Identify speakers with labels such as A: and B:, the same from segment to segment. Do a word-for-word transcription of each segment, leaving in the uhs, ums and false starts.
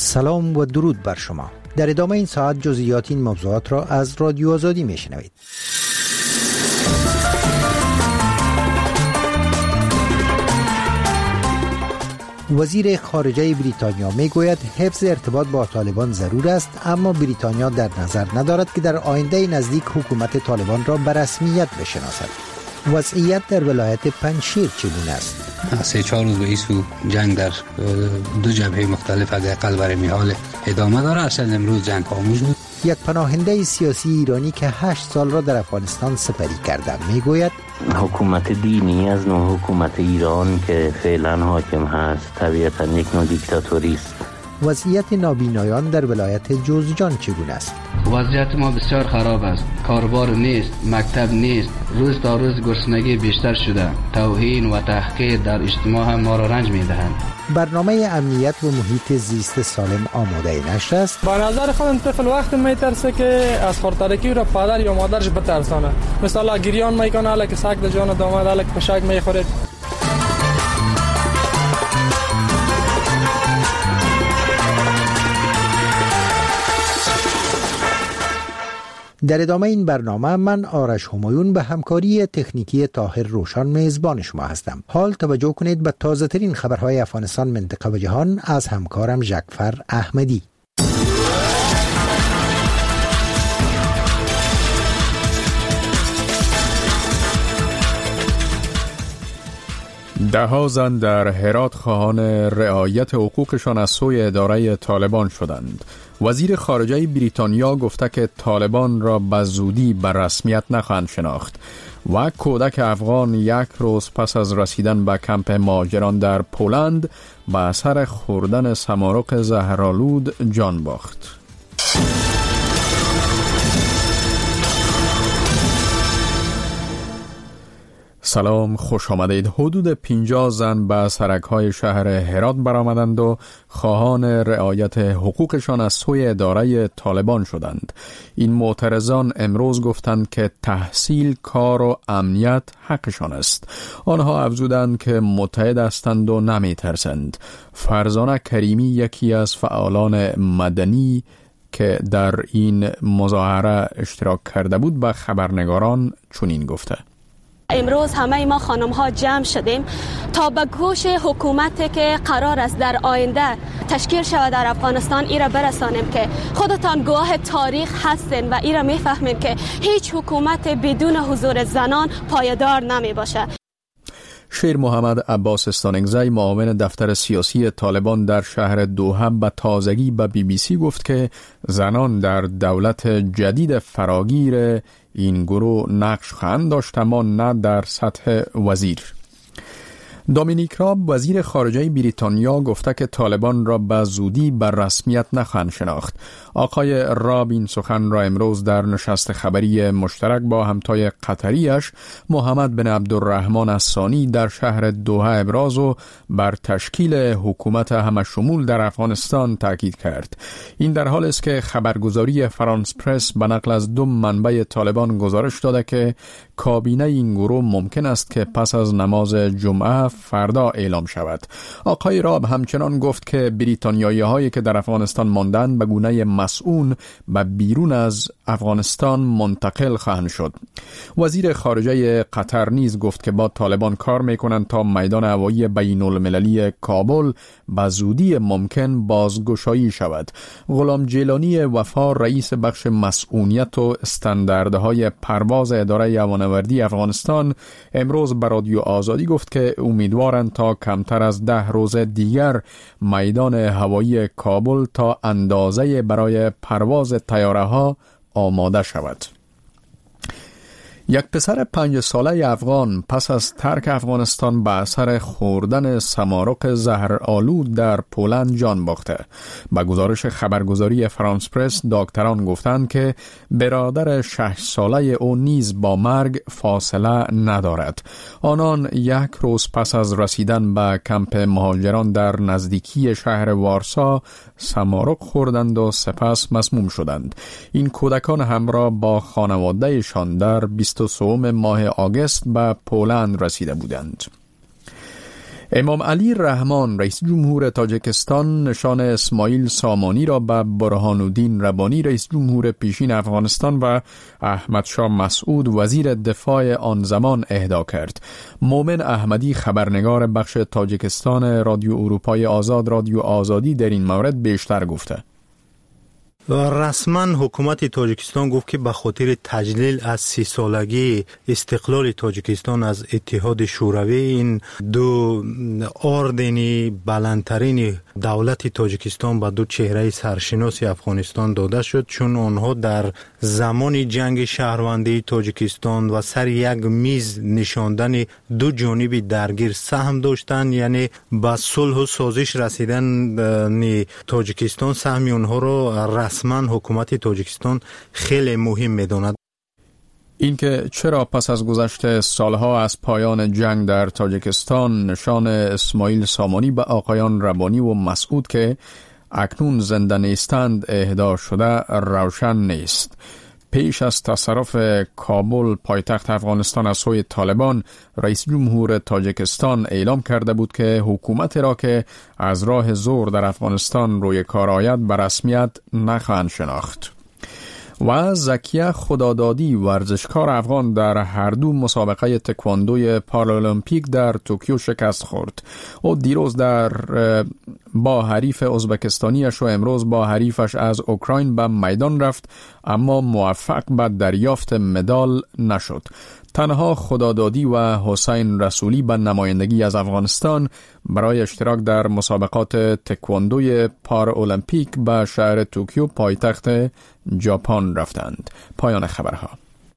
A: سلام و درود بر شما. در ادامه این ساعت جزئیات این موضوعات را از رادیو آزادی میشنوید. وزیر خارجه بریتانیا میگوید حفظ ارتباط با طالبان ضرور است، اما بریتانیا در نظر ندارد که در آینده نزدیک حکومت طالبان را به رسمیت بشناسد. وضعیت در ولایت پنجشیر چگونه است؟
B: سه چهار روز به این سو جنگ در دو جبهه مختلف حداقل برای میحال ادامه داره. اصلا امروز جنگ خاموش بود.
A: یک پناهنده سیاسی ایرانی که هشت سال را در افغانستان سپری کرده میگوید
C: حکومت دینی از نوع حکومت ایران که فعلا حاکم هست طبیعتا یک نوع دیکتاتوری است.
A: وضعیت نابینایان در ولایت جوزجان چگونه است؟
D: وضعیت ما بسیار خراب است. کاربار نیست، مکتب نیست، روز تا روز گرسنگی بیشتر شده. توهین و تحقیر در اجتماع هم ما را رنج می‌دهند.
A: برنامه امنیت و محیط زیست سالم آماده نشر است.
E: به نظر خودم طفل وقت میترسه که از خورترکی را پدر یا مادرش بترسانه. مثلا گریان میکنه، الک سگ در جان داماد، الک پشک میخوره.
A: در ادامه این برنامه من آرش همایون به همکاری تکنیکی طاهر روشن میزبان شما هستم. حال توجه کنید به تازه ترین خبرهای افغانستان، منطقه و جهان از همکارم جعفر احمدی.
F: ده ها زن در هرات خواهان رعایت حقوقشان از سوی اداره طالبان شدند. وزیر خارجه بریتانیا گفته که طالبان را به زودی به رسمیت نخواهند شناخت و کودک افغان یک روز پس از رسیدن به کمپ مهاجران در پولند به اثر خوردن سمارق زهرآلود جان باخت. سلام، خوش آمدید. حدود پنجاه زن به سرک‌های شهر هرات برآمدند و خواهان رعایت حقوقشان از سوی اداره طالبان شدند. این معترضان امروز گفتند که تحصیل، کار و امنیت حقشان است. آنها افزودند که متحد هستند و نمی‌ترسند. فرزانه کریمی یکی از فعالان مدنی که در این مظاهره اشتراک کرده بود به خبرنگاران چنین گفته:
G: امروز همه ما خانم ها جمع شدیم تا به گوش حکومتی که قرار است در آینده تشکیل شود در افغانستان ایره برسانیم که خودتان گواه تاریخ هستین و ایره میفهمین که هیچ حکومت بدون حضور زنان پایدار نمی باشه.
F: شیر محمد عباس استانگزی، معاون دفتر سیاسی طالبان در شهر دوحه، به تازگی به بی بی سی گفت که زنان در دولت جدید فراگیر این گروه نقش خواهند داشت، اما نه در سطح وزیر. دامینیک راب، وزیر خارجه بریتانیا، گفته که طالبان را به زودی بر رسمیت نخواهند شناخت. آقای راب این سخن را امروز در نشست خبری مشترک با همتای قطریش محمد بن عبدالرحمن الثانی در شهر دوحه ابراز و بر تشکیل حکومت همشمول در افغانستان تاکید کرد. این در حال است که خبرگزاری فرانس پرس به نقل از دو منبع طالبان گزارش داده که کابینه این گروه ممکن است که پس از نماز جمعه فردا اعلام شود. آقای راب همچنان گفت که بریتانیایی هایی که در افغانستان ماندند به گونه مسئول به بیرون از افغانستان منتقل خواهند شد. وزیر خارجه قطر نیز گفت که با طالبان کار میکنند تا میدان هوایی بین المللی کابل به زودی ممکن بازگشایی شود. غلام جیلانی وفا، رئیس بخش مسئولیت و استانداردهای پرواز اداره هوانوردی افغانستان، امروز به رادیو آزادی گفت که امیدوارند تا کمتر از ده روز دیگر میدان هوایی کابل تا اندازه برای پرواز طیاره ها آماده شود. یک پسر پنج ساله افغان پس از ترک افغانستان به اثر خوردن سمارق زهرآلود در پولند جان باخته. با گزارش خبرگزاری فرانس پرس، دکتران گفتند که برادر شش ساله او نیز با مرگ فاصله ندارد. آنان یک روز پس از رسیدن به کمپ مهاجران در نزدیکی شهر وارسا سمارق خوردند و سپس مسموم شدند. این کودکان همراه با خانواده‌شان در بیست و سوم ماه آگوست به پولند رسیده بودند. امام علی رحمان رئیس جمهور تاجیکستان نشان اسماعیل سامانی را به برهان الدین ربانی رئیس جمهور پیشین افغانستان و احمد شاه مسعود وزیر دفاع آن زمان اهدا کرد. مومن احمدی خبرنگار بخش تاجیکستان رادیو اروپای آزاد رادیو آزادی در این مورد بیشتر گفته.
H: رسما حکومت تاجیکستان گفت که به خاطر تجلیل از سی سالگی استقلال تاجیکستان از اتحاد شوروی این دو اردنی بلندترین دولت تاجیکستان به دو چهره سرشناس افغانستان داده شد، چون آنها در زمان جنگ شهروندی تاجیکستان و سر یک میز نشاندن دو جانب درگیر سهم داشتند، یعنی به صلح و سازش رسیدن تاجیکستان سهم آنها را رسما حکومت تاجیکستان خیلی مهم می‌داند.
F: اینکه چرا پس از گذشت سالها از پایان جنگ در تاجیکستان نشان اسماعیل سامانی به آقایان ربانی و مسعود که اکنون زنده نیستند اهدا شده روشن نیست. پیش از تصرف کابل پایتخت افغانستان از سوی طالبان، رئیس جمهور تاجیکستان اعلام کرده بود که حکومت را که از راه زور در افغانستان روی کار آید به رسمیت نخواهند شناخت. و زکیه خدادادی ورزشکار افغان در هر دو مسابقه تکواندوی پارالمپیک در توکیو شکست خورد. او دیروز در با حریف ازبکستانیش و امروز با حریفش از اوکراین به میدان رفت، اما موفق به دریافت مدال نشد. تنها خدادادی و حسین رسولی به نمایندگی از افغانستان برای اشتراک در مسابقات تکواندوی پارالمپیک به شهر توکیو پایتخت ژاپن رفتند. پایان خبرها.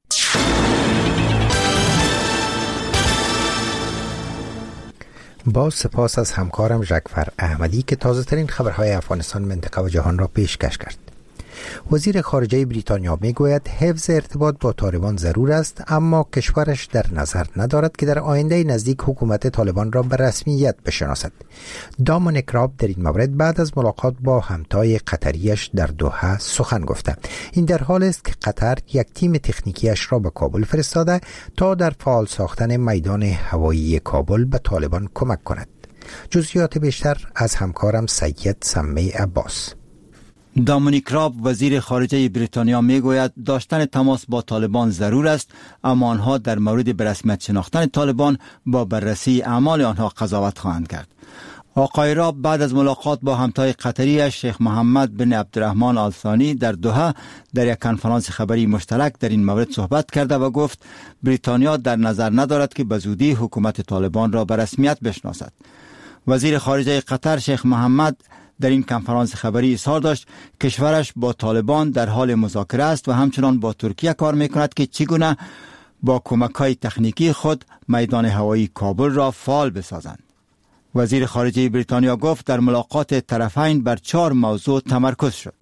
A: با سپاس از همکارم ژکفر احمدی که تازه ترین خبرهای افغانستان، منطقه و جهان را پیشکش کرد. وزیر خارجه بریتانیا می گوید حفظ ارتباط با طالبان ضرور است، اما کشورش در نظر ندارد که در آینده نزدیک حکومت طالبان را به رسمیت بشناسد. دامونیک راب در این مورد بعد از ملاقات با همتای قطریش در دوحه سخن گفته. این در حال است که قطر یک تیم تکنیکیش را به کابل فرستاده تا در فعال ساختن میدان هوایی کابل به طالبان کمک کند. جزئیات بیشتر از همکارم سید سمی عباس.
I: دامونیک راب وزیر خارجه بریتانیا میگوید داشتن تماس با طالبان ضرور است، اما آنها در مورد به رسمیت شناختن طالبان با بررسی اعمال آنها قضاوت خواهند کرد. آقای راب بعد از ملاقات با همتای قطری شیخ محمد بن عبدالرحمن آل ثانی در دوحه در یک کنفرانس خبری مشترک در این مورد صحبت کرده و گفت بریتانیا در نظر ندارد که به زودی حکومت طالبان را به رسمیت بشناسد. وزیر خارجه قطر شیخ محمد در این کنفرانس خبری اظهار داشت کشورش با طالبان در حال مذاکره است و همچنان با ترکیه کار میکند که چگونه با کمک‌های تکنیکی خود میدان هوایی کابل را فعال بسازند. وزیر خارجه بریتانیا گفت در ملاقات طرفین بر چهار موضوع تمرکز شد.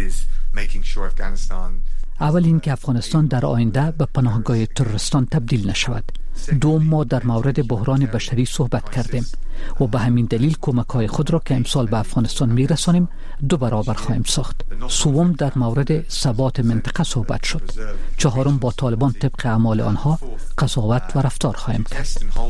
J: اول این که افغانستان در آینده به پناهگاه تروریستان تبدیل نشود. دوم، ما در مورد بحران بشری صحبت کردیم و به همین دلیل کمک‌های خود را که امسال به افغانستان می‌رسانیم دو برابر خواهیم ساخت. سوم، در مورد ثبات منطقه صحبت شد. چهارم، با طالبان طبق اعمال آنها قضاوت و رفتار خواهیم کرد.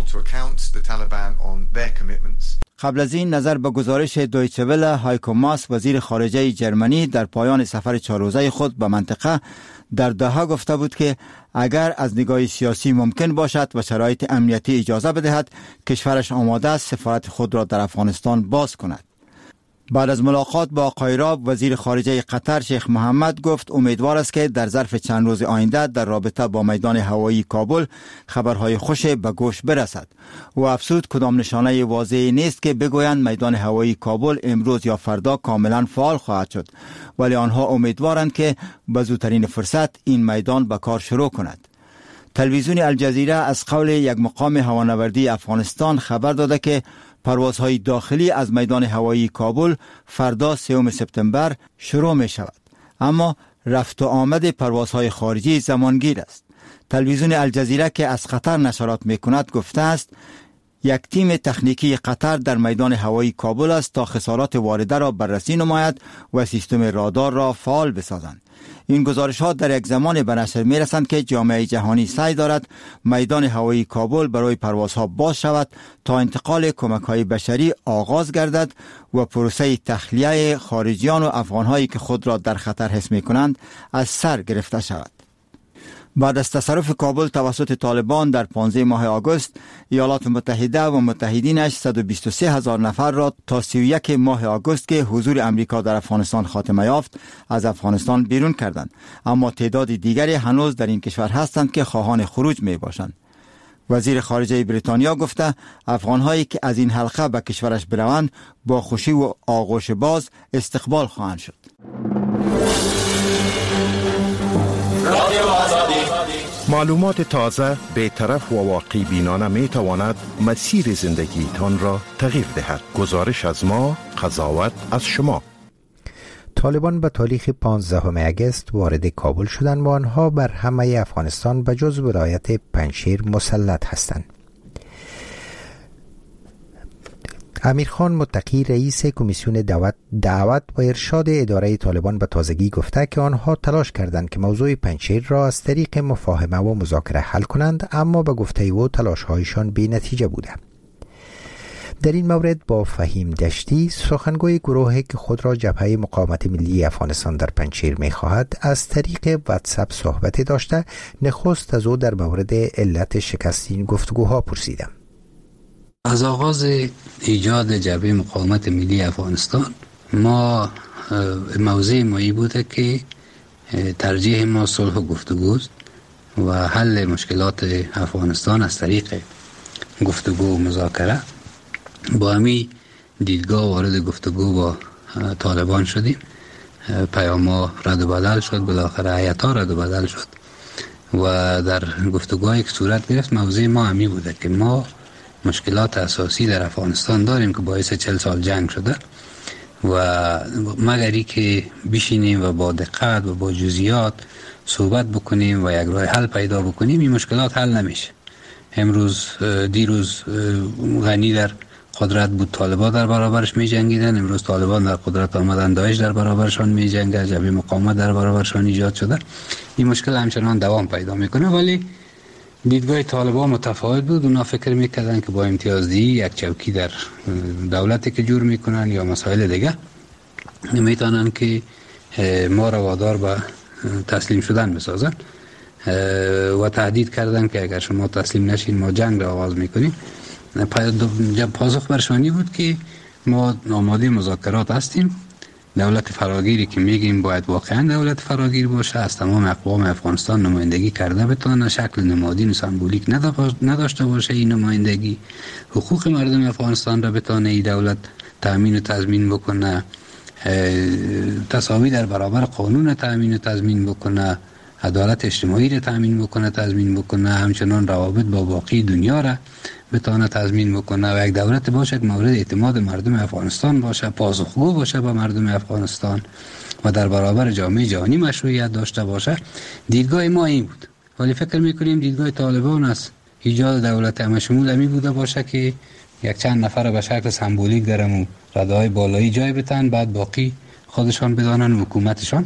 I: قبل از این نظر به گزارش دویچه وله، هایکو ماس وزیر خارجه جرمنی در پایان سفر چهار روزه خود به منطقه در دوحه گفته بود که اگر از نگاه سیاسی ممکن باشد و شرایط امنیتی اجازه بدهد کشورش آماده است سفارت خود را در افغانستان باز کند. بعد از ملاقات با آقای راب وزیر خارجه قطر شیخ محمد گفت امیدوار است که در ظرف چند روز آینده در رابطه با میدان هوایی کابل خبرهای خوش به گوش برسد و افزود کدام نشانه واضحی نیست که بگویند میدان هوایی کابل امروز یا فردا کاملا فعال خواهد شد، ولی آنها امیدوارند که به زودترین فرصت این میدان به کار شروع کند. تلویزیون الجزیره از قول یک مقام هوانوردی افغانستان خبر داده که پروازهای داخلی از میدان هوایی کابل فردا سوم سپتامبر شروع می شود، اما رفت و آمد پروازهای خارجی زمانگیر است. تلویزیون الجزیره که از قطر نشرات می کند گفته است یک تیم تکنیکی قطر در میدان هوایی کابل است تا خسارات وارده را بررسی نماید و سیستم رادار را فعال بسازند. این گزارش ها در یک زمان به نشر می رسند که جامعه جهانی سعی دارد میدان هوایی کابل برای پروازها باز شود تا انتقال کمک های بشری آغاز گردد و پروسه تخلیه خارجیان و افغانهایی که خود را در خطر حس می کنند از سر گرفته شود. بعد از تصرف کابل توسط طالبان در پانزده ماه آگوست، ایالات متحده و متحدینش صد و بیست و سه هزار نفر را تا سی و یک ماه آگوست که حضور امریکا در افغانستان خاتمه یافت از افغانستان بیرون کردند، اما تعداد دیگری هنوز در این کشور هستند که خواهان خروج می باشند. وزیر خارجه بریتانیا گفته افغانهایی که از این حلقه به کشورش بروند با خوشی و آغوش باز استقبال خواهند شد.
K: معلومات تازه، بی‌طرف و واقعی بینانه می تواند مسیر زندگی تان را تغییر دهد. گزارش از ما، قضاوت از شما.
A: طالبان به تاریخ پانزدهم اگست وارد کابل شدند و آنها بر همه افغانستان به جز ولایت پنجشیر مسلط هستند. امیرخان متقی رئیس کمیسیون دعوت دعوت و ارشاد اداره طالبان به تازگی گفته که آنها تلاش کردند که موضوع پنجشیر را از طریق مفاهمه و مذاکره حل کنند، اما به گفته او تلاش‌هایشان بی نتیجه بوده. در این مورد با فهیم دشتی، سخنگوی گروهی که خود را جبهه مقاومت ملی افغانستان در پنجشیر می‌خواهد، از طریق واتساپ صحبت داشته. نخست از او در مورد علت شکست این گفتگوها پرسیدم.
B: از آغاز ایجاد جبهه مقاومت ملی افغانستان ما موضع مایی بوده که ترجیح ما صلح و گفتگوست و حل مشکلات افغانستان از طریق گفتگو و مذاکره. با همی دیدگاه وارد گفتگو با طالبان شدیم. پیام ها رد و بدل شد، بالاخره هیئت ها رد و بدل شد و در گفتگوهایی که صورت گرفت موضع ما همی بوده که ما مشکلات اساسی در افغانستان داریم که باعث چهل سال جنگ شده و مگری که بشینیم و با دقت و با جزئیات صحبت بکنیم و یک راه حل پیدا بکنیم، این مشکلات حل نمیشه. امروز دیروز غنی در قدرت بود، طالبان در برابرش می جنگیدن. امروز طالبان در قدرت آمدن، داعش در برابرشان می جنگه، جبهه مقاومت در برابرشان ایجاد شده. این مشکل همچنان دوام پیدا میکنه، ولی دیدگاه طالبان متفاوت بود. اونا فکر میکردن که با امتیازدهی یک چوکی در دولتی که جور میکنن یا مسائل دیگه میتونن که ما رو وادار به تسلیم شدن بسازن و تهدید کردن که اگر شما تسلیم نشین ما جنگ را آغاز میکنیم. پاسخ برشانی بود که ما آماده مذاکرات هستیم. دولت فراگیری که میگیم باید واقعا دولت فراگیر باشه، از تمام اقوام افغانستان نمایندگی کرده بتونه، شکل نمادین و سمبولیک نداشته باشه. این نمایندگی حقوق مردم افغانستان را بتونه این دولت تامین و تضمین بکنه، تساوی در برابر قانون تامین و تضمین بکنه، عدالت اجتماعی را تامین بکنه تضمین بکنه، همچنان روابط با باقی دنیا را بتونه تضمین بکنه و یک دولت باشه که مورد اعتماد مردم افغانستان باشه، پاسخگو باشه به مردم افغانستان و در برابر جامعه جهانی مشروعیت داشته باشه. دیدگاه ما این بود، ولی فکر میکنیم دیدگاه طالبان است ایجاد دولت همشمول همی بوده باشه که یک چند نفر به شکل سمبولیک درمو ردای بالایی جای بتن، بعد باقی خودشان بدانن حکومتشان.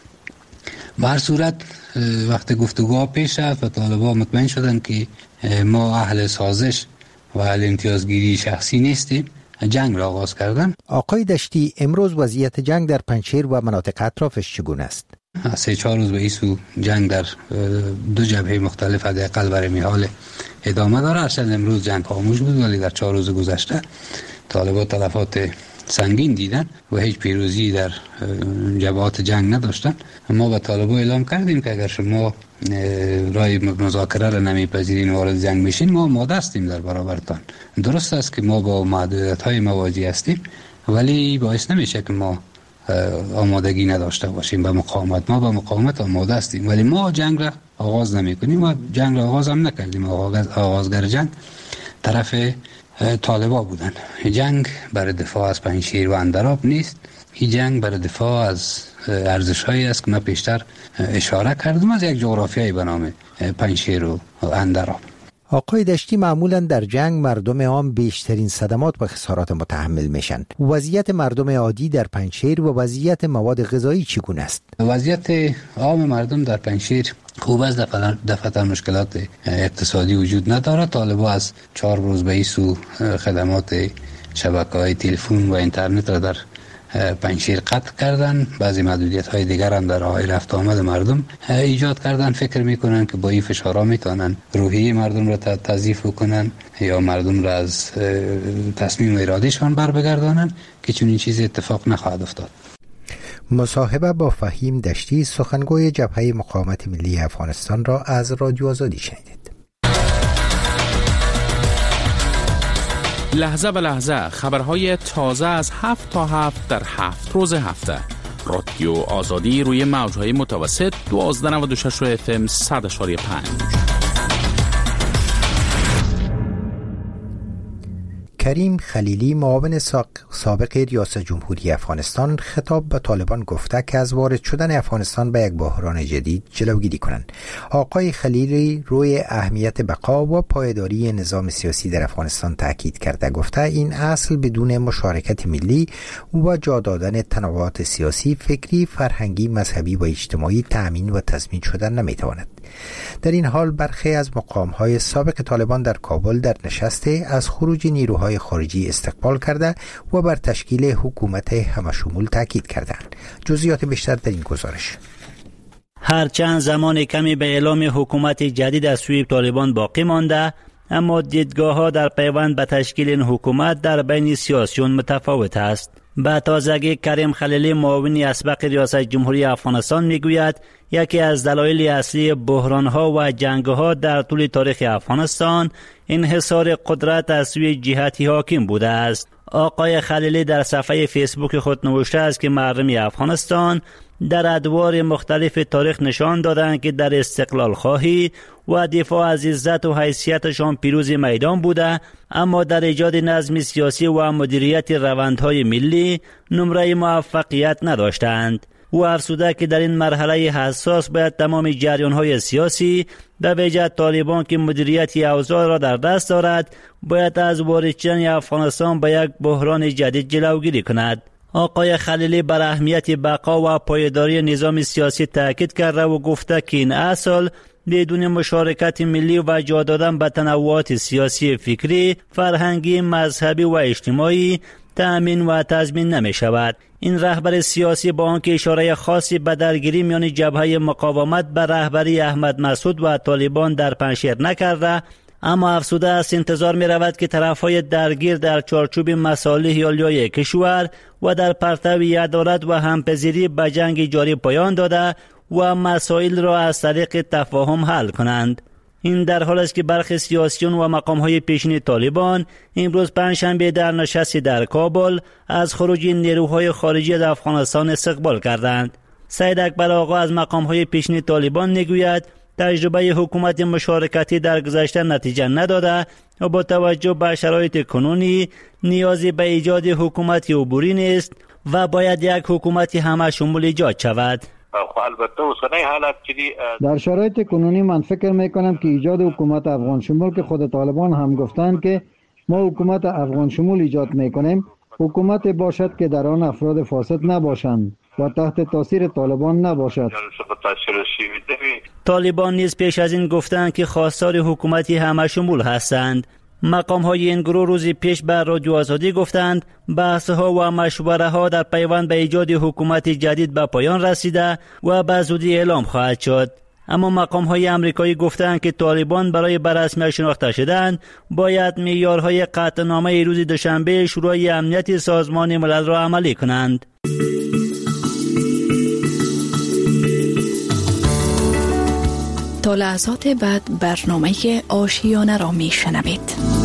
B: به هر صورت وقت گفتگوها پیش رفت و طالبان مطمئن شدن که ما اهل سازش و اهل امتیازگیری شخصی نیستیم، جنگ را آغاز کردن.
A: آقای دشتی، امروز وضعیت جنگ در پنجشیر و مناطق اطرافش چگونه است؟
B: سه چهار روز به ایسو جنگ در دو جبهه مختلف حداقل برای میحال ادامه داره. اصلا امروز جنگ خاموش بود، ولی در چهار روز گذشته طالبان تلفات سنگین دیدن و هیچ پیروزی در جبهات جنگ نداشتن. ما با طالبان اعلام کردیم که اگر شما رای مذاکره را نمیپذیرین و وارد جنگ میشین، ما آماده هستیم در برابرتان. درست است که ما با محدودیت‌های مواجه هستیم، ولی باعث نمیشه که ما آمادگی نداشته باشیم به مقاومت. ما به مقاومت آماده هستیم، ولی ما جنگ را آغاز نمیکنیم و جنگ را آغاز هم نکردیم. آغاز آغازگر جنگ طرف طالبان بودن. جنگ برای دفاع از پنجشیر و اندراب نیست، این جنگ برای دفاع از ارزش‌هایی است که من پیشتر اشاره کردم از یک جغرافیایی به نام پنجشیر و اندراب.
A: آقای دشتی، معمولا در جنگ مردم عام بیشترین صدمات و خسارات متحمل میشن. وضعیت مردم عادی در پنجشیر و وضعیت مواد غذایی چگونه است؟
B: وضعیت عام مردم در پنجشیر خوب است. دفعتا مشکلات اقتصادی وجود ندارد. طالبا از چهار روز به این سو خدمات شبکه‌های تلفن و اینترنت را در پنجشیر قطع کردن. بعضی محدودیت های دیگر هم در راه رفت آمد مردم ایجاد کردن. فکر میکنن که با این فشارها میتونن روحیه مردم را تضعیف کنن یا مردم را از تصمیم ارادیشان بر بگردانن که چون این چیز اتفاق نخواهد افتاد.
A: مصاحبه با فهیم دشتی، سخنگوی جبهه مقاومت ملی افغانستان را از رادیو آزادی شنیدید.
L: لحظه به لحظه خبرهای تازه از هفت تا هفت در هفت روز هفته. رادیو آزادی روی موجهای متوسط دوازده نود و شش اف ام صد اشاری پنج.
A: کریم خلیلی، معاون سابق ریاست جمهوری افغانستان، خطاب به طالبان گفته که از وارد شدن افغانستان به یک بحران جدید جلوگیری کنند. آقای خلیلی روی اهمیت بقا و پایداری نظام سیاسی در افغانستان تاکید کرده. گفته این اصل بدون مشارکت ملی و جا دادن تنوعات سیاسی، فکری، فرهنگی، مذهبی و اجتماعی تأمین و تضمین شدن نمیتواند. در این حال برخی از مقام‌های سابق طالبان در کابل در نشسته از خروج نیروهای خارجی استقبال کرده و بر تشکیل حکومت همشمول تاکید کردند. جزئیات بیشتر در این گزارش.
M: هرچند زمان کمی به اعلام حکومت جدید از سوی طالبان باقی مانده، اما دیدگاه‌ها در پیوند به تشکیل این حکومت در بین سیاسیون متفاوت است. به تازگی کریم خلیلی، معاون اسبق ریاست جمهوری افغانستان، میگوید یکی از دلایل اصلی بحران‌ها و جنگ‌ها در طول تاریخ افغانستان انحصار قدرت از سوی جهتی حاکم بوده است. آقای خلیلی در صفحه فیسبوک خود نوشته است که مردم افغانستان در ادوار مختلف تاریخ نشان دادند که در استقلال خواهی و دفاع از عزت و حیثیتشان پیروز میدان بوده، اما در ایجاد نظم سیاسی و مدیریت روندهای ملی نمره موفقیت نداشتند. او افزوده که در این مرحله حساس باید تمام جریان‌های سیاسی، به ویژه طالبان که مدیریت اوضاع را در دست دارد، باید از وارد شدن افغانستان به یک بحران جدید جلوگیری کند. آقای خلیلی بر اهمیت بقا و پایداری نظام سیاسی تاکید کرده و گفته که این اصل بدون مشارکت ملی و جا دادن به تنوعات سیاسی، فکری، فرهنگی، مذهبی و اجتماعی تأمین و تضمین نمی شود. این رهبر سیاسی با آنکه اشاره خاصی به درگیری میان جبهه مقاومت به رهبری احمد مسعود و طالبان در پنجشیر نکرده، اما افسوده است انتظار می رود که طرفهای درگیر در چارچوب مصالح عالیه کشور و در پرتو عدالت و همپذیری به جنگ جاری پایان داده و مسائل را از طریق تفاهم حل کنند. این در حال است که برخی سیاسیون و مقام‌های پیشین طالبان امروز پنجشنبه در نشستی در کابل از خروج نیروهای خارجی از افغانستان استقبال کردند. سید اکبر آقا از مقام‌های پیشین طالبان میگوید تجربه حکومت مشارکتی در گذشته نتیجه نداده و با توجه به شرایط کنونی نیازی به ایجاد حکومت عبوری نیست و باید یک حکومت همه شمول ایجاد شود.
N: در شرایط کنونی من فکر میکنم که ایجاد حکومت افغان شمول که خود طالبان هم گفتند که ما حکومت افغان شمول ایجاد میکنیم، حکومت باشد که در آن افراد فاسد نباشند و تحت تاثیر طالبان نباشد.
M: طالبان نیز پیش از این گفتند که خواستار حکومتی همه شمول هستند. مقام های این گروه روزی پیش بر رادیو آزادی گفتند بحث ها و مشوره ها در پیوند به ایجاد حکومت جدید به پایان رسیده و به زودی اعلام خواهد شد. اما مقام های امریکایی گفتند که طالبان برای به رسمیت شناخته شدن باید معیارهای قطعنامه روز دوشنبه شورای امنیت سازمان ملل را عملی کنند.
O: تا لحظات بعد برنامه آشیانه را می شنوید.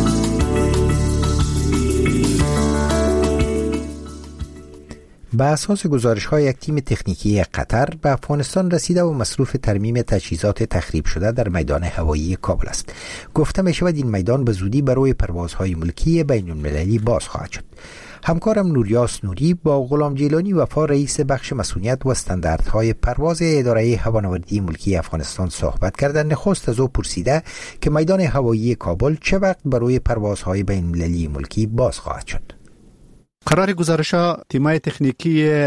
A: به اساس گزارش‌های یک تیم تکنیکی قطر به افغانستان رسیده و مصروف ترمیم تجهیزات تخریب شده در میدان هوایی کابل است. گفته می شود این میدان به زودی برای پروازهای ملکی بین المللی باز خواهد شد. همکارم نوریاس نوری با غلام جیلانی وفا رئیس بخش مسئولیت و استانداردهای پرواز اداره هوانوردی ملکی افغانستان صحبت کردند. نخست از او پرسیده که میدان هوایی کابل چه وقت برای پروازهای بین المللی ملکی باز خواهد شد.
P: قرار گزارش‌ها تیمای تکنیکی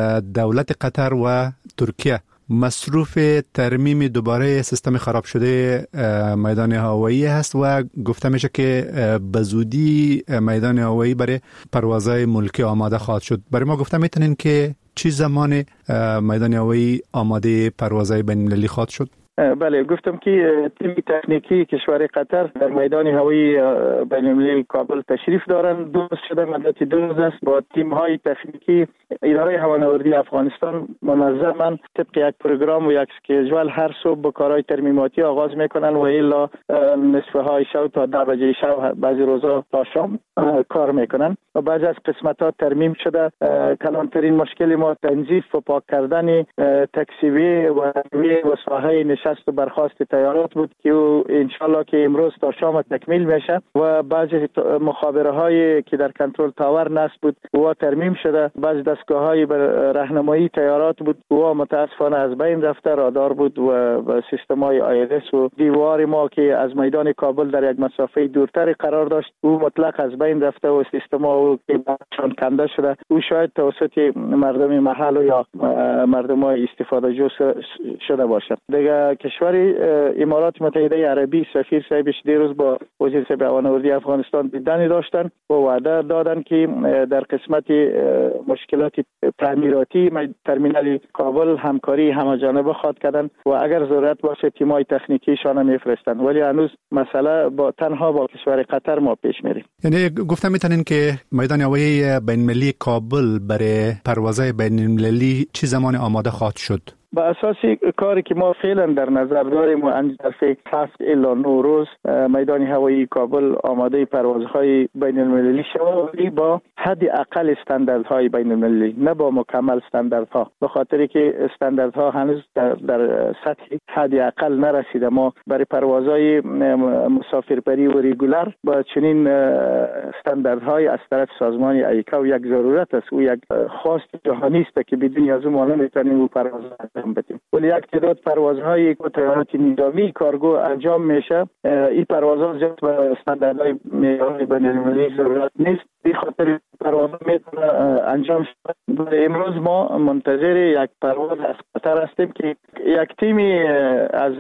P: دولت قطر و ترکیه مصروف ترمیم دوباره سیستم خراب شده میدان هوایی هست و گفته میشه که به زودی میدان هوایی برای پروازهای ملکی آماده خواهد شد. برای ما گفته میتونین که چی زمان میدان هوایی آماده پروازهای بین المللی خواهد شد؟
Q: بله، گفتم که تیم تکنیکی کشور قطر در میدان هوایی بین المللی کابل تشریف دارند. دو روز شده، مدت دو روز است با تیم های تکنیکی اداره هوانوردی افغانستان منظما طبق یک پروگرام و یک اسکیجول هر صبح با کارهای ترمیماتی آغاز میکنن و الا نصف های شب تا ده بجه شب، بعضی روزا تا شام کار میکنن و بعضی از قسمت ها ترمیم شده. کلانترین مشکل ما تنظیف و پاک کردن تکسیوی و و ساحه نشست و برخاست تیارات بود که انشالله که امروز تا شام تکمیل میشه و بعضی مخابره هایی که در کنترل تاور نصب بود و ترمیم شده. بعضی دستگاه های راهنمایی تیارات بود و متاسفانه از بین رفته. رادار بود و سیستم های آیدس و دیوار ما که از میدان کابل در یک مسافه دورتر قرار داشت او مطلق از بین رفته و سیستم ها که بعدشان کنده شده او شاید توسط مردم محل یا مردم های استفاده جو شده باشد. دیگه کشور امارات متحده عربی سفیر صاحبش دیروز با وزیر صاحب هوانوردی افغانستان دیدنی داشتن و وعده دادن که در قسمت مشکلات تعمیراتی ترمینال کابل همکاری همه‌جانبه خواهد کردن و اگر ضرورت باشه تیمای تکنیکیشان میفرستن، ولی هنوز مسئله با تنها با کشور قطر ما پیش میریم.
P: یعنی گفتم میتونین که میدان هوایی بین المللی کابل برای پروازهای بین المللی چه زمان آماده خواهد شد؟
Q: با اساس کاری که ما فعلا در نظر داریم و ظرف هفت الی نه روز میدان هوایی کابل آماده پروازهای بین المللی شود با حد اقل استانداردهای بین المللی، نه با مکمل استانداردها، به خاطری که استانداردها هنوز در, در سطح حد اقل نرسیده. ما برای پروازهای مسافربری و ریگولر با چنین استانداردهای از طرف سازمان ایکا و یک ضرورت است و یک خواست جهانی است که بدون از ما نمیتونیم و پرواز بدیم. ولی یک تعداد پروازهای که طیارات نظامی کارگو انجام میشه، این پروازها زیاد به استانداردهای معیاری بین المللی ضرورت نیست، به خاطر پروازها میتونه انجام شود. امروز ما منتظر یک پرواز از قطر هستیم که یک تیمی از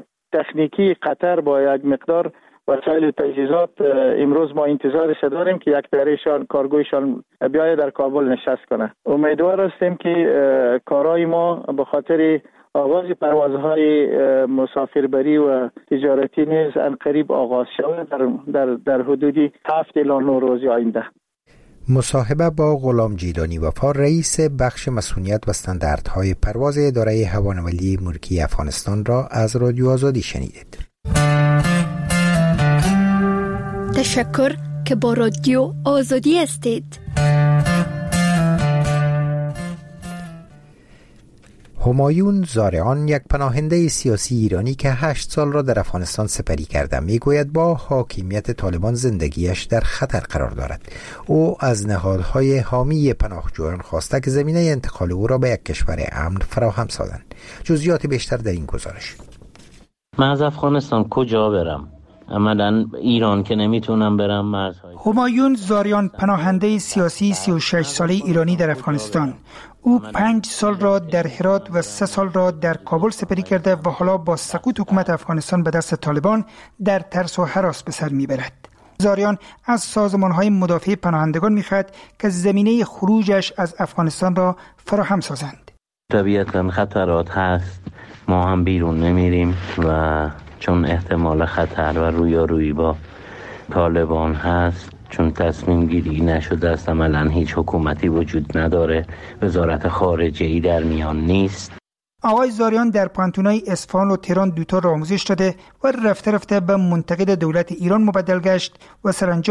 Q: تکنیکی قطر با یک مقدار وسایل و تجهیزات امروز ما انتظارش داریم که یک طیارهشان کارگویشان بیاید در کابل نشست کنه. امیدوار هستیم که کارهای ما به خاطر آغاز پروازهای مسافربری و تجارتی نیز انقریب آغاز شود در در در حدود هفت الی نه روز آینده.
A: مصاحبه با غلام جیلانی وفا رئیس بخش مسئولیت و استانداردهای پرواز اداره هوانوردی ملکی افغانستان را از رادیو آزادی شنیدید.
O: تشکر که با رادیو آزادی هستید.
A: همایون زارعان، یک پناهنده سیاسی ایرانی که هشت سال را در افغانستان سپری کرده، میگوید با حاکمیت طالبان زندگیش در خطر قرار دارد. او از نهادهای حامی پناهجویان خواسته که زمینه انتقال او را به یک کشور امن فراهم سازند. جزئیات بیشتر در این گزارش.
C: من از افغانستان کجا برم؟ عملاً ایران که نمیتونم برم. مرزهای
R: همایون زاریان، پناهنده سیاسی سی و شش ساله ایرانی در افغانستان. او پنج سال را در هرات و سه سال را در کابل سپری کرده و حالا با سقوط حکومت افغانستان به دست طالبان در ترس و هراس به سر میبرد. زاریان از سازمان‌های مدافع پناهندگان می‌خواهد که زمینه خروجش از افغانستان را فراهم سازند.
C: طبیعتاً خطرات هست، ما هم بیرون نمیریم و چون احتمال خطر و رویارویی با طالبان هست، چون تصمیم گیری نشده است، عملاً هیچ حکومتی وجود نداره، وزارت خارجه ای در میان نیست.
R: آقای زاریان در پانتونای اصفهان و تهران دوتا را آموزش داده و رفته رفته به منتقد دولت ایران مبدل گشت و سرانجام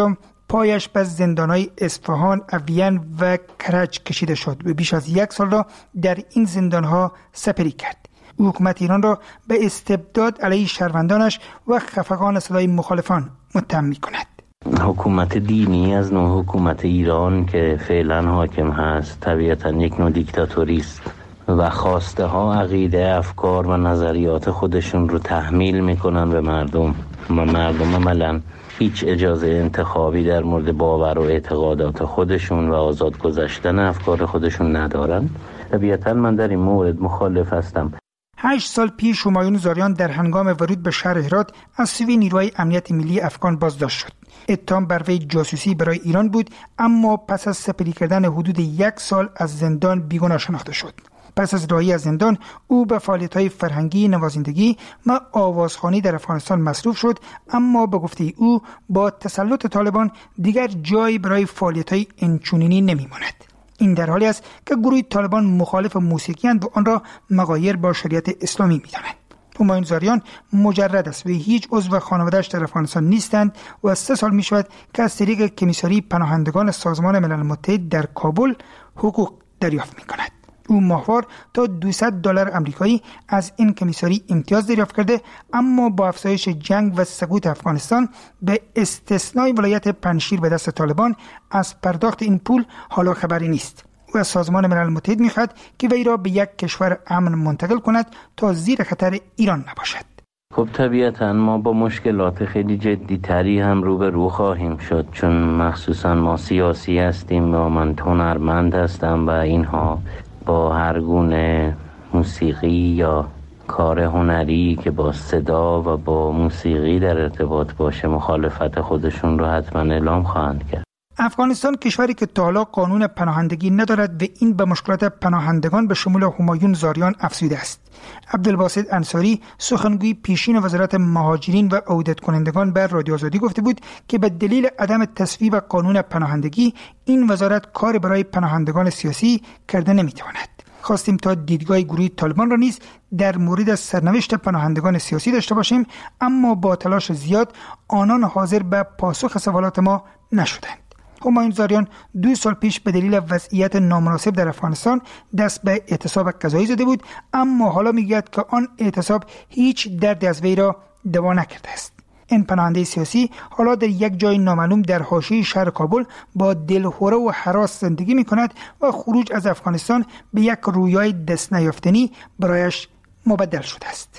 R: پایش به زندانهای اصفهان، اوین و کرج کشیده شد و بیش از یک سال را در این زندانها سپری کرد. حکومت ایران را به استبداد علیه شهروندانش و خفقان صدای مخالفان متهم می‌کند.
C: حکومت دینی از نوع حکومت ایران که فعلا حاکم هست طبیعتا یک نوع دیکتاتوری است و خواسته ها، عقیده، افکار و نظریات خودشون رو تحمیل میکنن به مردم و مردم عملا هیچ اجازه انتخابی در مورد باور و اعتقادات خودشون و آزاد گذشتن افکار خودشون ندارن. طبیعتا من در این مورد مخالف هستم.
R: هشت سال پیش همایون زاریان در هنگام ورود به شهر هرات از سوی نیروهای امنیت ملی افغان بازداشت شد. اتهام بر وی جاسوسی برای ایران بود، اما پس از سپری کردن حدود یک سال از زندان بیگناه شناخته شد. پس از رهایی از زندان او به فعالیت‌های فرهنگی، نوازندگی و آوازخوانی در افغانستان مصروف شد، اما به گفته او با تسلط طالبان دیگر جایی برای فعالیت‌های اینچنینی نمی‌ماند. این در حالی است که گروه طالبان مخالف موسیقی‌اند و آن را مغایر با شریعت اسلامی می‌دانند. همایون زاریان مجرد است و هیچ عضو خانواده‌اش در افغانستان نیستند و سه سال می‌شود که از طریق کمیساری پناهندگان سازمان ملل متحد در کابل حقوق دریافت می‌کند. او ماهوار تا دویست دلار آمریکایی از این کمیساری امتیاز دریافت کرده، اما با افزایش جنگ و سقوط افغانستان به استثنای ولایت پنجشیر به دست طالبان از پرداخت این پول حالا خبری نیست. او از سازمان ملل متحد می‌خواهد که وی را به یک کشور امن منتقل کند تا زیر خطر ایران نباشد.
C: خب طبیعتا ما با مشکلات خیلی جدی تری هم رو به رو خواهیم شد، چون مخصوصا ما سیاسی هستیم و من هنرمند هستم و اینها با هر گونه موسیقی یا کار هنری که با صدا و با موسیقی در ارتباط باشه مخالفت خودشون رو حتما اعلام خواهند کرد.
R: افغانستان کشوری که تا حالا قانون پناهندگی ندارد و این به مشکلات پناهندگان به شمول همایون زاریان افزوده است. عبدالباسط انصاری سخنگوی پیشین وزارت مهاجرین و عودت کنندگان به رادیو آزادی گفته بود که به دلیل عدم تصویب قانون پناهندگی این وزارت کار برای پناهندگان سیاسی کرده نمیتواند. خواستیم تا دیدگاه گروه طالبان را نیز در مورد سرنوشت پناهندگان سیاسی داشته باشیم، اما با تلاش زیاد آنان حاضر به پاسخ سوالات ما نشدند. همایون زاریان دو سال پیش به دلیل وضعیت نامناسب در افغانستان دست به اعتصاب قضایی زده بود، اما حالا میگوید که آن اعتصاب هیچ دردی از وی را دوا نکرده است. این پناهنده سیاسی حالا در یک جای نامعلوم در حاشیه شهر کابل با دلهوره و هراس زندگی می کند و خروج از افغانستان به یک رویای دست نیافتنی برایش مبدل شده است.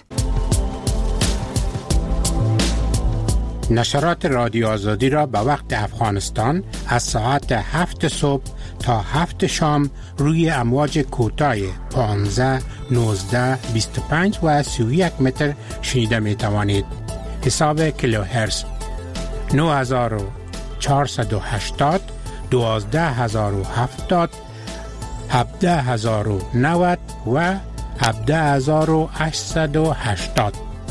S: نشرات رادیو آزادی را به وقت افغانستان از ساعت هفت صبح تا هفت شام روی امواج کوتاه پانزده، نوزده، بیست و پنج و سی و یک متر شنیده می توانید. حساب کیلوهرتز نه هزار و چهارصد و هشتاد، دوازده هزار و هفتاد، هفده هزار و نود و هفده هزار و هشتصد و هشتاد.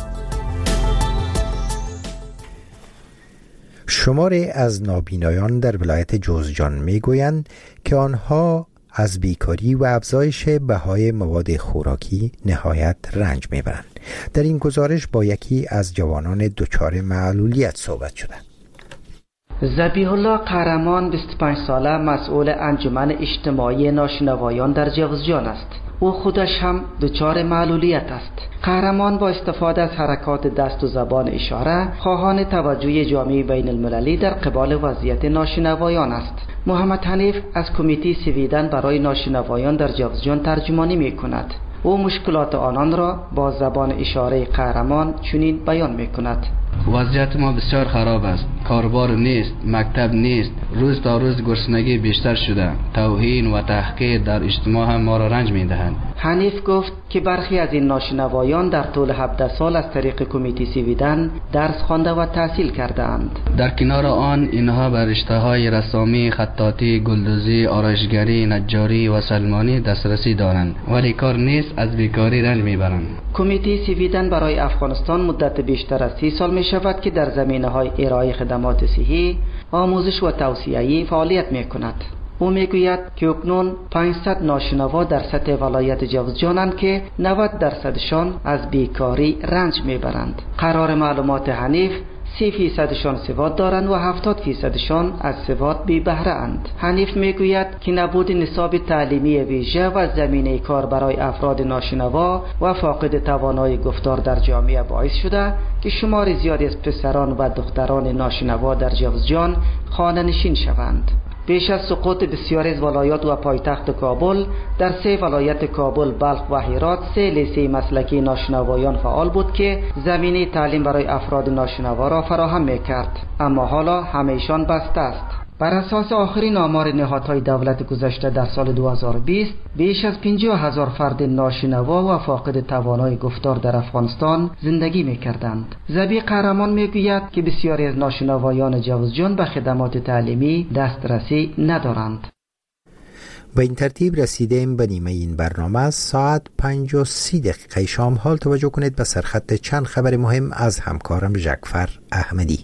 A: شماری از نابینایان در ولایت جوزجان میگویند که آنها از بیکاری و افزایش بهای مواد خوراکی نهایت رنج میبرند. در این گزارش با یکی از جوانان دچار معلولیت صحبت شده.
T: ذبیح الله قهرمان بیست و پنج ساله مسئول انجمن اجتماعی ناشنوایان در جوزجان است. او خودش هم دچار معلولیت است. قهرمان با استفاده از حرکات دست و زبان اشاره خواهان توجه جامعه بین المللی در قبال وضعیت ناشنوایان است. محمد حنیف از کمیته سویدن برای ناشنوایان در جوزجان ترجمانی می کند. او مشکلات آنان را با زبان اشاره قهرمان چنین بیان می کند.
D: وضعیت ما بسیار خراب است. کاربار نیست، مکتب نیست، روز تا روز گرسنگی بیشتر شده. توهین و تحقیر در اجتماع هم ما را رنج می دهند.
T: حنیف گفت که برخی از این ناشنوایان در طول هفده سال از طریق کمیته سویدن درس خوانده و تحصیل کردند.
D: در کنار آن اینها به رشته‌های رسامی، خطاطی، گلدوزی، آرایشگری، نجاری و سلمانی دسترسی دارند، ولی کار نیست، از بیکاری رنج میبرند.
T: کمیته سویدن برای افغانستان مدت بیشتر از سی سال می شود که در زمینه‌های ارائه خدمات صحی، آموزش و توصیه‌ای فعالیت می کند. او میگوید که اکنون پانصد ناشنوا در سطح ولایت جوزجانند که نود درصدشان از بیکاری رنج میبرند. قرار معلومات حنیف سی فیصدشان سواد دارند و هفتاد فیصدشان از سواد بی بهره اند. حنیف میگوید که نبود نصاب تعلیمی ویژه و زمینه کار برای افراد ناشنوا و فاقد توانایی گفتار در جامعه باعث شده که شمار زیادی از پسران و دختران ناشنوا در جوزجان خانه نشین شوند. پیش از سقوط بسیاری از ولایات و پایتخت کابل، در سه ولایت کابل، بلخ و هرات سه لیسه مسلکی ناشنوایان فعال بود که زمینه تعلیم برای افراد ناشنوا را فراهم می‌کرد، اما حالا همه‌شان بسته است. بر اساس آخرین آمار نهادهای دولت گذشته در سال دو هزار و بیست، بیش از پنجاه هزار فرد ناشنوا و فاقد توانایی گفتار در افغانستان زندگی می‌کردند. ذبیح قهرمان میگوید که بسیاری از ناشنوایان جوزجان به خدمات تعلیمی دسترسی ندارند.
A: به این ترتیب رسیدیم به نیمه این برنامه. ساعت پنج و سی دقیقه شام. حال توجه کنید به سرخط چند خبر مهم از همکارم جعفر احمدی.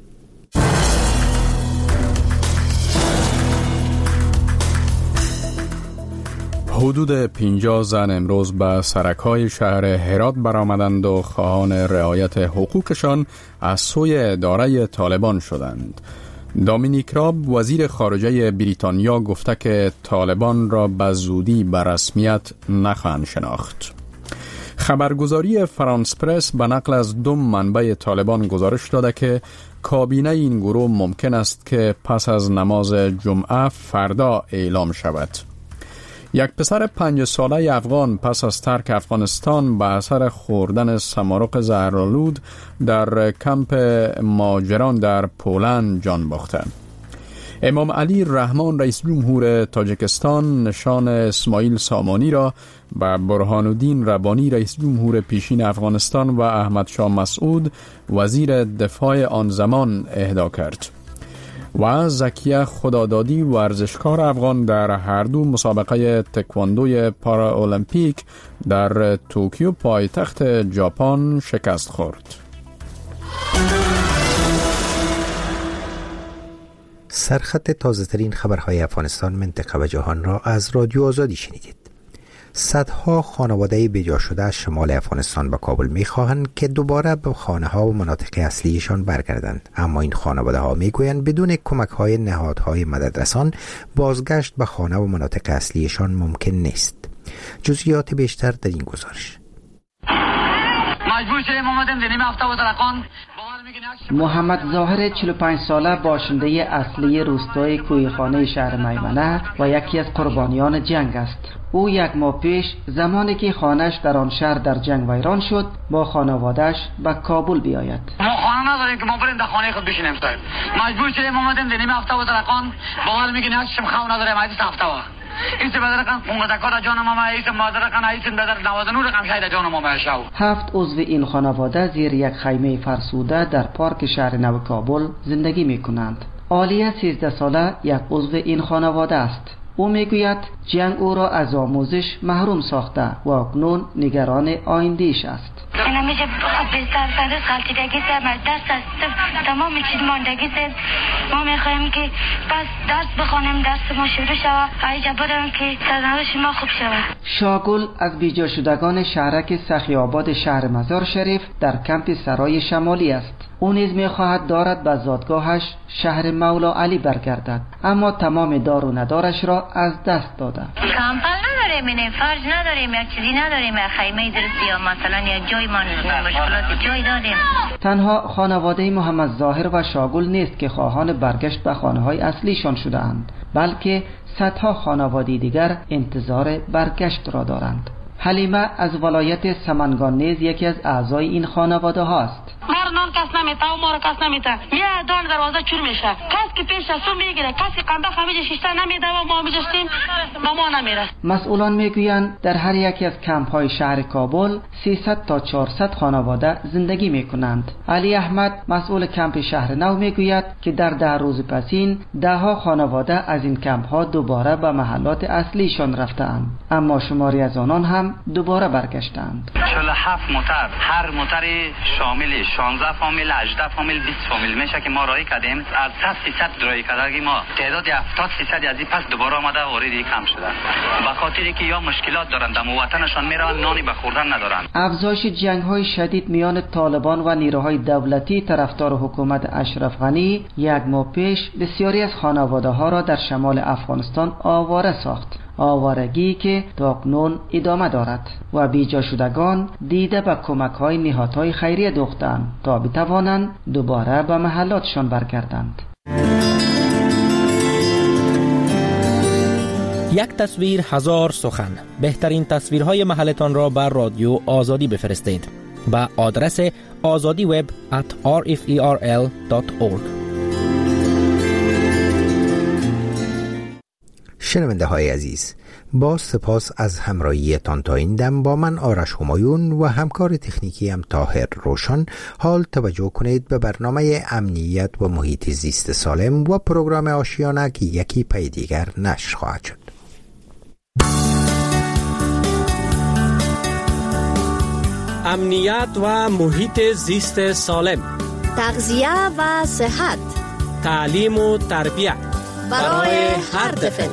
F: حدود پنجاه زن امروز به سرک‌های شهر هرات برآمدند و خواهان رعایت حقوقشان از سوی اداره طالبان شدند. دامینیک راب وزیر خارجه بریتانیا گفته که طالبان را به زودی به رسمیت نخواهند شناخت. خبرگزاری فرانس پرس به نقل از دو منبع طالبان گزارش داده که کابینه این گروه ممکن است که پس از نماز جمعه فردا اعلام شود. یک پسر پنج ساله افغان پس از ترک افغانستان به اثر خوردن سمارق زهرآلود در کمپ مهاجران در پولند جان باخته. امام علی رحمان رئیس جمهور تاجیکستان نشان اسماعیل سامانی را به برهان الدین ربانی رئیس جمهور پیشین افغانستان و احمد شاه مسعود وزیر دفاع آن زمان اهدا کرد. و زکیه خدادادی ورزشکار افغان در هر دو مسابقه تکواندوی پارا المپیک در توکیو پایتخت ژاپن شکست خورد.
A: سرخط تازه ترین خبرهای افغانستان، منطقه و جهان را از رادیو آزادی شنیدید. صدها خانواده بیجا شده از شمال افغانستان به کابل می‌خواهند که دوباره به خانه‌ها و مناطق اصلیشان برگردند، اما این خانواده‌ها می‌گویند بدون کمک‌های نهادهای مددرسان بازگشت به خانه و مناطق اصلیشان ممکن نیست. جزئیات بیشتر در این گزارش.
U: مجبور شدیم اومدیم دنیم هفته و درقان.
T: محمد ظاهر چهل و پنج ساله باشنده اصلی روستای کوهخانه شهر میمنه و یکی از قربانیان جنگ است. او یک ماه پیش زمانی که خانه‌اش در آن شهر در جنگ ویران شد با خانواده‌اش به کابل بیاید.
U: ما خانه نداریم که ما بریم در خانه خود بشینیم صاحب. مجبور شدیم اومدیم دنیم هفته و درقان. باور میگین هستم خو نداریم از هفته و این سه بدر رقم پونزده کار جان ما ایسم مادر رقم ایسم بدر نوازنو رقم شاید جان ما شو.
T: هفت عضو این خانواده زیر یک خیمه فرسوده در پارک شهر نو کابل زندگی میکنند. عالیه سیزده ساله یک عضو این خانواده است. او میگوید جنگ او را از آموزش محروم ساخته و اکنون نگران آینده‌اش است.
V: اینا میشه بهتر سرس غلطیدگی سر درس است تمام چیز ماندگی سر ما میخوایم که پس درس بخونیم درس ما شروع شود هایجا برم که سرنوشت ما خوب شود.
T: شاگل از بیجا شدگان شهرک سخی‌آباد شهر مزار شریف در کمپ سرای شمالی است. او نیز می‌خواهد دارد به زادگاهش شهر مولا علی برگردد، اما تمام دار و ندارش را از دست داده.
V: کامپل نداریم، این فرج نداریم، یک چیزی نداریم، خیمه درستی یا مثلا یک جای ما مشکلات جای داریم.
T: تنها خانواده محمد ظاهر و شاگل نیست که خواهان برگشت به خانه‌های اصلیشان شده‌اند، بلکه صدها خانواده دیگر انتظار برگشت را دارند. حلیمه از ولایت سمنگان نیز یکی از اعضای این خانواده هاست.
V: مر نان کس نمیته و ما رو کس نمیته. یه دان دروازه چور میشه. کس که پیش از اون میگیره، کسی قنده خمیج شیشته نمیده و ما میجستیم و ما نمیره.
T: مسئولان میگویند در هر یکی از کمپ های شهر کابل سیصد تا چهارصد خانواده زندگی میکنند. علی احمد مسئول کمپ شهر نو میگوید که در ده روز پسین ده ها خانواده از این کمپ ها دوباره به محلات اصلیشان رفتند، اما شماری از آنان هم دوباره برگشتند.
U: چهل و هفت موتر، هر موتر شامل شانزده فامیل، هجده فامیل، بیست فامیل میشه که ما رای کردیم. از صد فیصد رای کردگی ما تعداد هفتاد فیصد از این پس دوباره آمده وارد کم شده. به خاطری که یا مشکلات دارن، در وطنشان میرن، نانی به خوردن ندارن.
T: افزایش جنگ‌های شدید میان طالبان و نیروهای دولتی طرفدار حکومت اشرف غنی یک ماه پیش بسیاری از خانواده‌ها را در شمال افغانستان آواره ساخت. آوارگی که تاکنون ادامه دارد و بیجا شدگان دیده به کمک‌های نهادهای خیریه دوختند تا بتوانند دوباره به محلاتشان برگردند.
E: یک تصویر هزار سخن. بهترین تصویرهای محلتان را بر رادیو آزادی بفرستید با آدرس آزادی وب ات آر اف ای آر ال دات اورگ.
A: شنونده های عزیز، با سپاس از همراهیتان تا این دم. با من آرش همایون و همکار تکنیکی هم طاهر روشن. حال توجه کنید به برنامه امنیت و محیط زیست سالم و پروگرام آشیانه که یکی پی دیگر نشر خواهد شد.
G: امنیت و محیط زیست سالم،
W: تغذیه و صحت،
G: تعلیم و تربیت
W: برای هر طفل.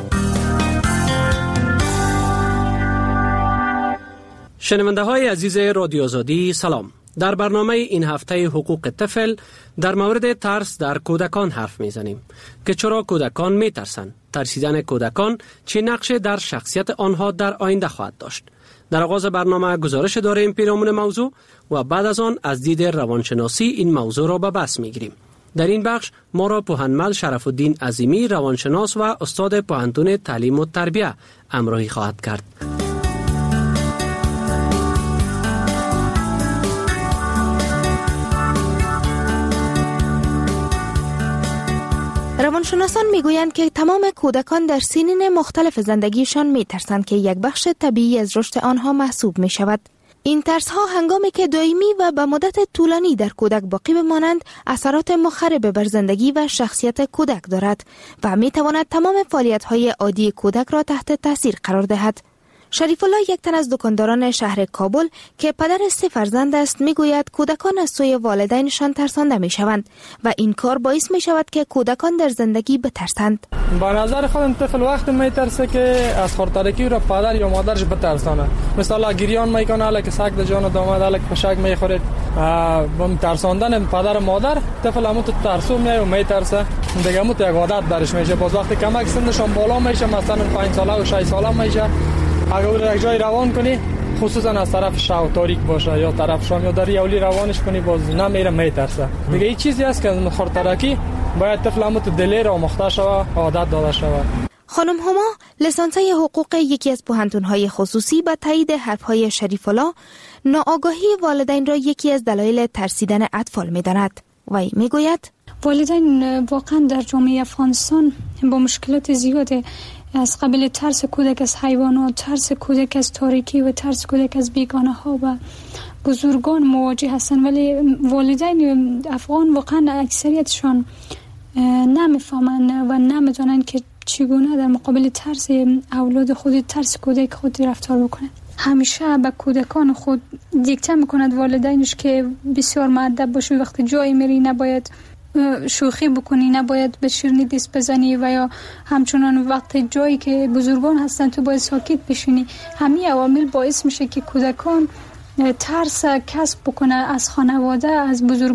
G: شنونده های عزیز رادیو آزادی سلام. در برنامه این هفته حقوق طفل در مورد ترس در کودکان حرف میزنیم که چرا کودکان میترسند، ترسیدن کودکان چه نقشی در شخصیت آنها در آینده خواهد داشت. در آغاز برنامه گزارش داریم پیرامون موضوع و بعد از آن از دید روانشناسی این موضوع را به بحث میگیریم. در این بخش ما را پوهنمل شرف الدین عظیمی روانشناس و استاد پوهنتون تعلیم و تربیت همراهی خواهد کرد.
X: روانشناسان میگویند که تمام کودکان در سنین مختلف زندگیشان میترسند که یک بخش طبیعی از رشد آنها محسوب می شود. این ترس ها هنگامی که دائمی و به مدت طولانی در کودک باقی بمانند اثرات مخرب بر زندگی و شخصیت کودک دارد و می تواند تمام فعالیت های عادی کودک را تحت تاثیر قرار دهد. شریف الله، یک تن از دکانداران شهر کابل که پدر سه فرزند است، میگوید کودکان از سوی والدینشان ترسانده میشوند و این کار باعث می شود که کودکان در زندگی بترسند.
Y: با نظر خودم طفل وقت میترسه که از خورترکی را پدر یا مادرش بترسانه. مثلا گریان میکنه، الک سگ در جان داماد، الک پشک میخوره. با ترساندن پدر و مادر طفل همون تو ترسو میای و میترسه. دیگه همون یک عادت درش میشه. باز وقتی کمک سنشون بالا میشه، مثلا پنج ساله و شش ساله میشه، اگر او یک جای روان کنی، خصوصا از طرف شب تاریک باشه یا طرف شام یا در یولی روانش کنی، باز نمیره، میترسه. دیگه این چیزی است که از خورترکی باید طفل همون تو دلی را مخته شوه، عادت داده شوه.
X: خانم هما، لیسانسه حقوق یکی از پوهنتون‌های خصوصی، به تایید حرف‌های شریف الله، ناآگاهی والدین را یکی از دلایل ترسیدن اطفال می‌داند. وی میگوید
Z: والدین واقعا در جامعه افغانستان با مشکلات زیاده، از قبل ترس کودک از حیوانات، ترس کودک از تاریکی و ترس کودک از بیگانه ها و بزرگان مواجه هستند، ولی والدین افغان واقعا اکثریتشان نمیفهمند و نمیدونن که چگونه در مقابل ترس اولاد خود، ترس کودک خود رفتار بکنند. همیشه به کودکان خود دیکته میکند والدینش که بسیار مؤدب باشی، وقتی جایی میری نباید شوخی بکنی، نباید به شیرینی دست بزنی و یا همچنان وقت جایی که بزرگان هستن تو باید ساکت بشینی. همین عوامل باعث میشه که کودکان ترس کسب بکنه از خانواده، از بزرگ